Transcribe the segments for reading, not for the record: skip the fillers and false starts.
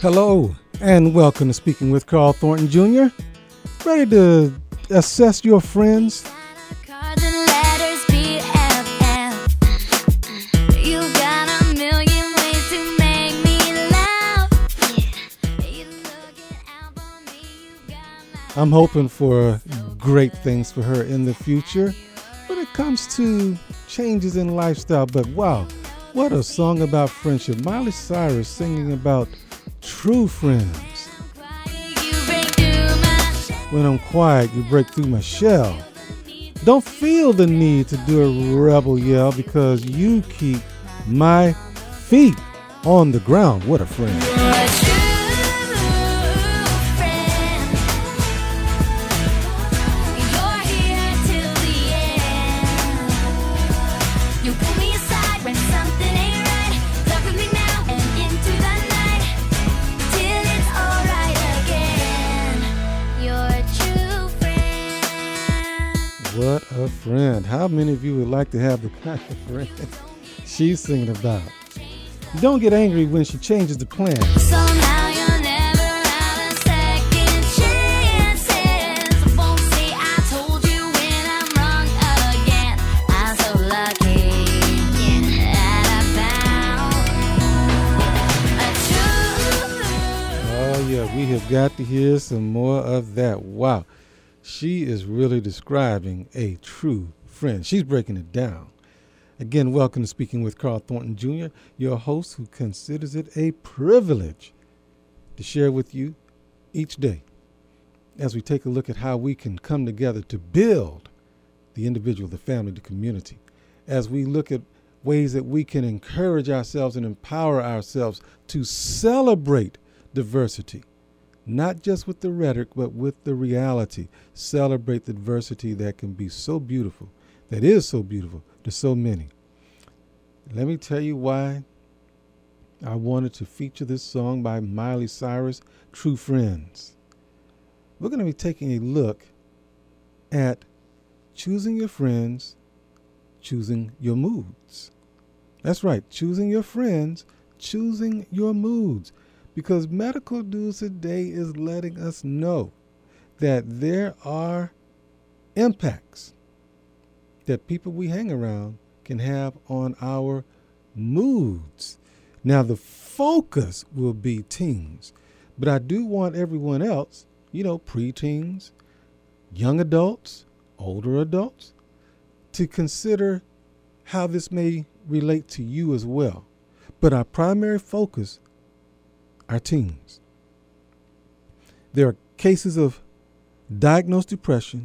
Hello, and welcome to Speaking with Carl Thornton Jr. Ready to assess your friends? I'm hoping for great things for her in the future when it comes to changes in lifestyle. But wow, what a song about friendship. Miley Cyrus singing about true friends. When I'm quiet, you break through my shell. Don't feel the need to do a rebel yell because you keep my feet on the ground. What a friend. What a friend. How many of you would like to have the kind of friend she's singing about? Don't get angry when she changes the plan. So now you'll never have a second chances. Won't say I told you when I'm wrong again. I'm so lucky that I found a true. Oh yeah, we have got to hear some more of that. Wow. She is really describing a true friend. She's breaking it down. Again, welcome to Speaking with Carl Thornton Jr., your host who considers it a privilege to share with you each day as we take a look at how we can come together to build the individual, the family, the community, as we look at ways that we can encourage ourselves and empower ourselves to celebrate diversity. Not just with the rhetoric, but with the reality. Celebrate the diversity that can be so beautiful, that is so beautiful to so many. Let me tell you why I wanted to feature this song by Miley Cyrus, True Friends. We're going to be taking a look at choosing your friends, choosing your moods. That's right, choosing your friends, choosing your moods. Because medical news today is letting us know that there are impacts that people we hang around can have on our moods. Now, the focus will be teens, but I do want everyone else, preteens, young adults, older adults, to consider how this may relate to you as well. But our primary focus are teens. There are cases of diagnosed depression,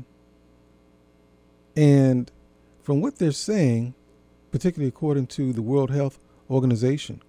and from what they're saying, particularly according to the World Health Organization,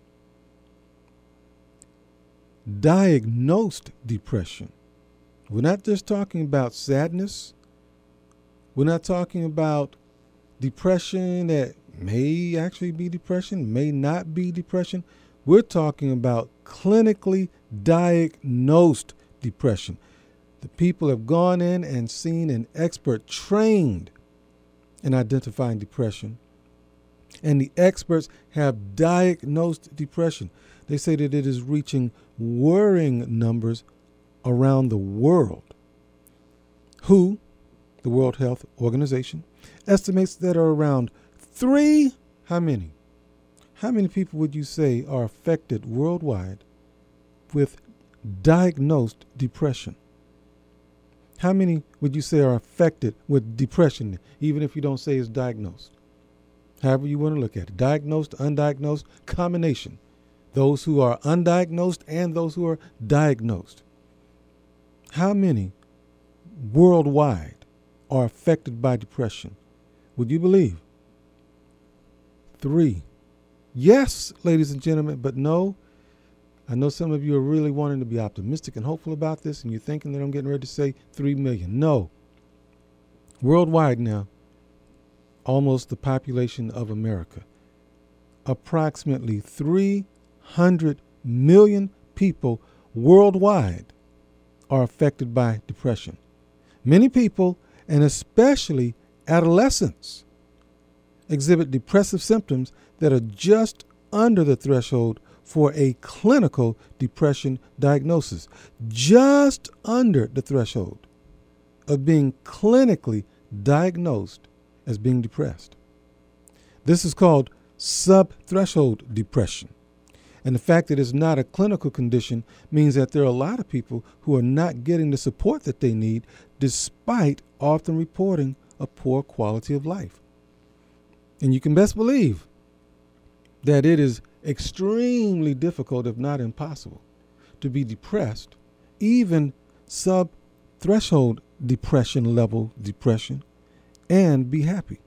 diagnosed depression. We're not just talking about sadness. We're not talking about depression that may actually be depression, may not be depression. We're talking about clinically diagnosed depression. The people have gone in and seen an expert trained in identifying depression, and the experts have diagnosed depression. They say that it is reaching worrying numbers around the world. The World Health Organization, estimates that are around how many? How many people would you say are affected worldwide with diagnosed depression? How many would you say are affected with depression, even if you don't say it's diagnosed? However you want to look at it. Diagnosed, undiagnosed, combination. Those who are undiagnosed and those who are diagnosed. How many worldwide are affected by depression? Would you believe? 3. Yes, ladies and gentlemen, but no. I know some of you are really wanting to be optimistic and hopeful about this, and you're thinking that I'm getting ready to say 3 million. No. Worldwide now, almost the population of America. Approximately 300 million people worldwide are affected by depression. Many people, and especially adolescents, exhibit depressive symptoms that are just under the threshold for a clinical depression diagnosis, just under the threshold of being clinically diagnosed as being depressed. This is called subthreshold depression. And the fact that it's not a clinical condition means that there are a lot of people who are not getting the support that they need, despite often reporting a poor quality of life. And you can best believe that it is extremely difficult, if not impossible, to be depressed, even sub-threshold depression level depression, and be happy.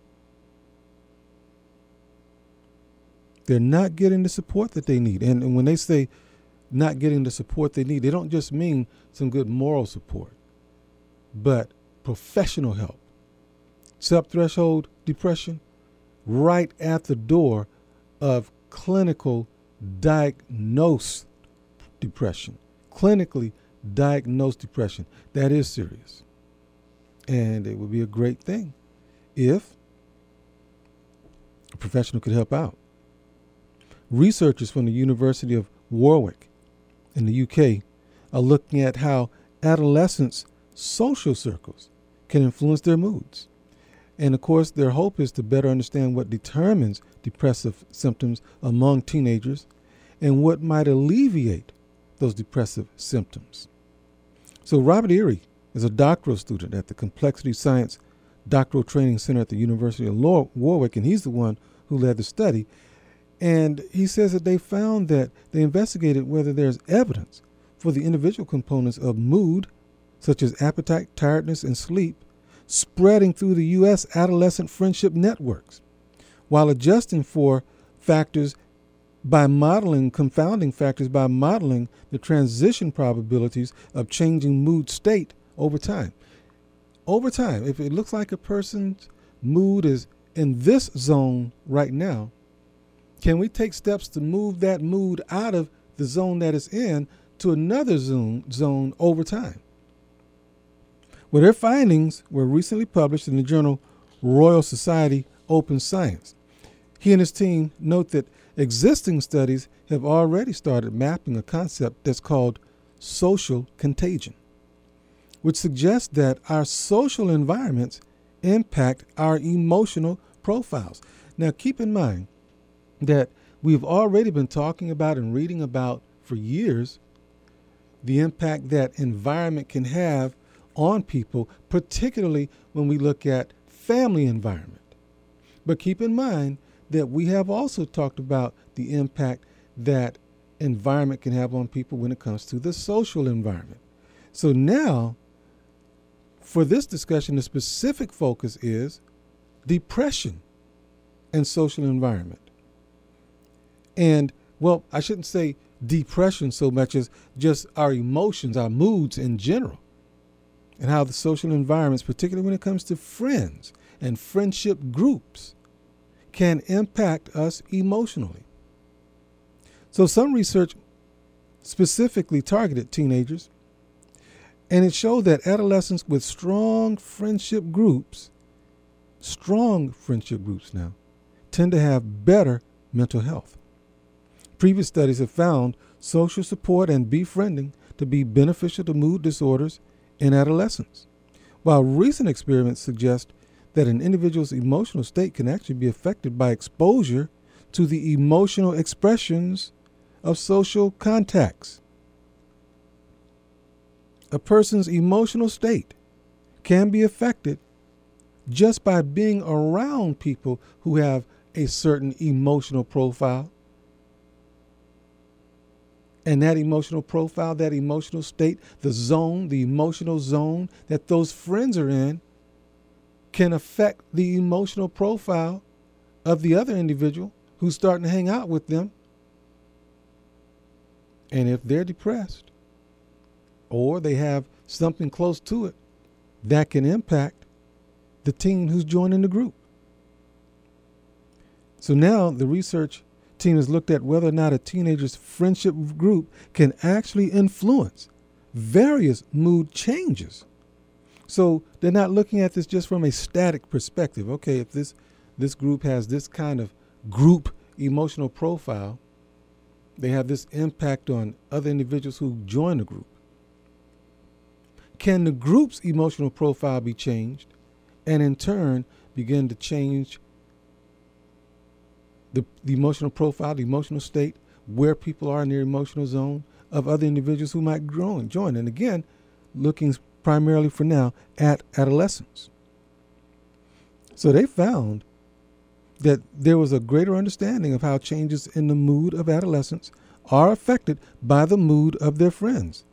They're not getting the support that they need. And when they say not getting the support they need, they don't just mean some good moral support, but professional help. Sub-threshold depression, right at the door of clinical diagnosed depression. Clinically diagnosed depression. That is serious. And it would be a great thing if a professional could help out. Researchers from the University of Warwick in the UK are looking at how adolescents' social circles can influence their moods. And of course, their hope is to better understand what determines depressive symptoms among teenagers and what might alleviate those depressive symptoms. So Robert Erie is a doctoral student at the Complexity Science Doctoral Training Center at the University of Warwick, and he's the one who led the study. And he says that they found that they investigated whether there's evidence for the individual components of mood, such as appetite, tiredness, and sleep, spreading through the U.S. adolescent friendship networks, while adjusting for factors by modeling, confounding factors by modeling the transition probabilities of changing mood state over time. Over time, if it looks like a person's mood is in this zone right now, can we take steps to move that mood out of the zone that it's in to another zone over time? Well, their findings were recently published in the journal Royal Society Open Science. He and his team note that existing studies have already started mapping a concept that's called social contagion, which suggests that our social environments impact our emotional profiles. Now, keep in mind that we've already been talking about and reading about for years the impact that environment can have on people, particularly when we look at family environment. But keep in mind that we have also talked about the impact that environment can have on people when it comes to the social environment. So now, for this discussion, the specific focus is depression and social environment. And, well, I shouldn't say depression so much as just our emotions, our moods in general, and how the social environments, particularly when it comes to friends and friendship groups, can impact us emotionally. So some research specifically targeted teenagers, and it showed that adolescents with strong friendship groups now, tend to have better mental health. Previous studies have found social support and befriending to be beneficial to mood disorders in adolescence, while recent experiments suggest that an individual's emotional state can actually be affected by exposure to the emotional expressions of social contacts. A person's emotional state can be affected just by being around people who have a certain emotional profile. And that emotional profile, that emotional state, the emotional zone that those friends are in, can affect the emotional profile of the other individual who's starting to hang out with them. And if they're depressed or they have something close to it, that can impact the teen who's joining the group. So now the research team has looked at whether or not a teenager's friendship group can actually influence various mood changes. So they're not looking at this just from a static perspective. Okay, if this group has this kind of group emotional profile, they have this impact on other individuals who join the group. Can the group's emotional profile be changed and in turn begin to change the emotional profile, the emotional state, where people are in their emotional zone of other individuals who might grow and join? And again, looking primarily for now at adolescents. So they found that there was a greater understanding of how changes in the mood of adolescents are affected by the mood of their friends.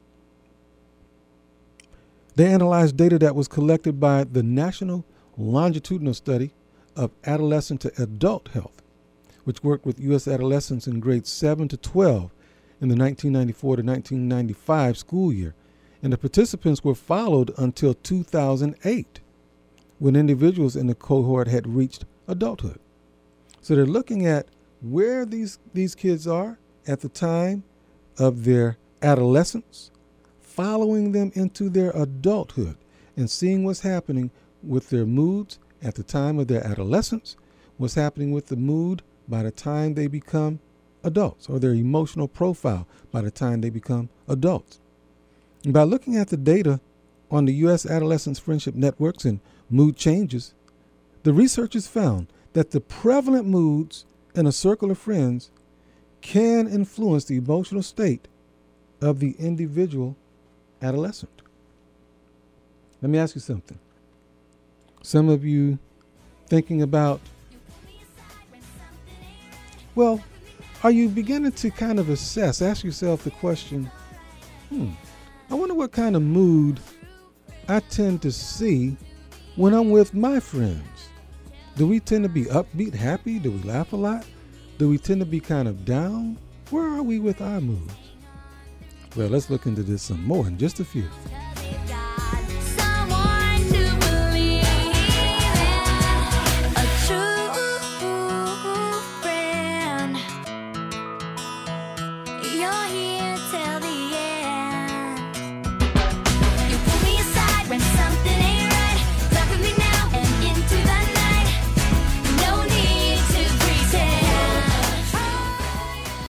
They analyzed data that was collected by the National Longitudinal Study of Adolescent to Adult Health, which worked with U.S. adolescents in grades 7 to 12 in the 1994 to 1995 school year. And the participants were followed until 2008, when individuals in the cohort had reached adulthood. So they're looking at where these kids are at the time of their adolescence, following them into their adulthood, and seeing what's happening with their moods at the time of their adolescence, what's happening with the mood by the time they become adults, or their emotional profile by the time they become adults. And by looking at the data on the U.S. Adolescents Friendship Networks and mood changes, the researchers found that the prevalent moods in a circle of friends can influence the emotional state of the individual adolescent. Let me ask you something. Some of you thinking about, well, are you beginning to kind of ask yourself the question, I wonder what kind of mood I tend to see when I'm with my friends. Do we tend to be upbeat, happy? Do we laugh a lot? Do we tend to be kind of down? Where are we with our moods? Well, let's look into this some more in just a few.